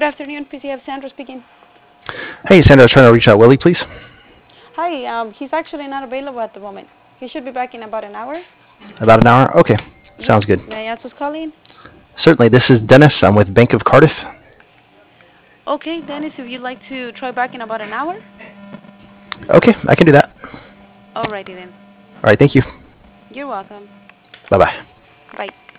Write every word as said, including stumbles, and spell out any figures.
Good afternoon, P C F Sandra speaking. Hey, Sandra, I was trying to reach out Willie, please. Hi, um, he's actually not available at the moment. He should be back in about an hour. About an hour? Okay, sounds Yes, good. may I ask who's calling? Certainly, this is Dennis. I'm with Bank of Cardiff. Okay, Dennis, if you'd like to try back in about an hour. Okay, I can do that. Alrighty then. All right, thank you. You're welcome. Bye bye. Bye.